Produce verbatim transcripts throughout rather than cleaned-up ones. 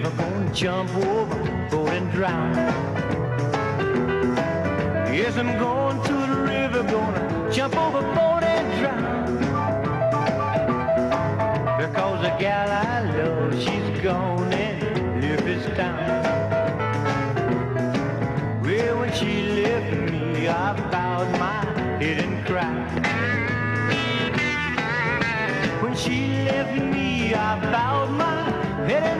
river, gonna jump overboard and drown. Yes, I'm going to the river, gonna jump overboard and drown. Because the gal I love, she's gone and left this town. Well, when she left me, I bowed my head and cried. When she left me, I bowed my head and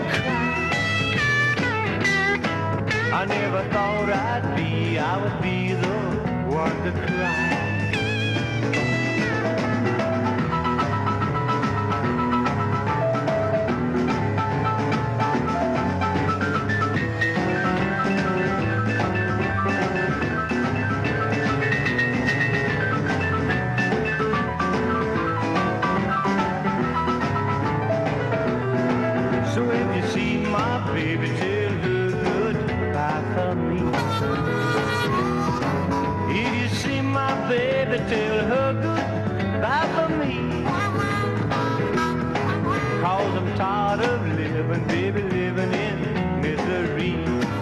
cried. I never thought I'd be, I would be the one to cry. So if you see my baby, tell her goodbye for me. If you see my baby, tell her goodbye for me. Cause I'm tired of living, baby, living in misery.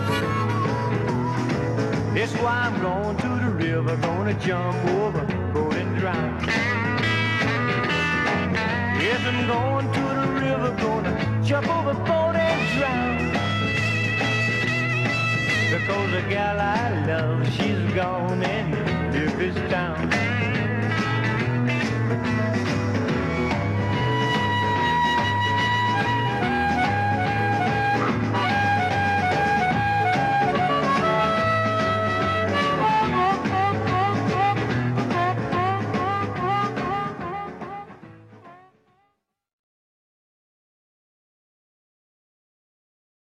That's why I'm going to the river, gonna jump overboard and drown. Yes, I'm going to the river, gonna jump overboard and drown. Because the gal I love, she's gone and left this town.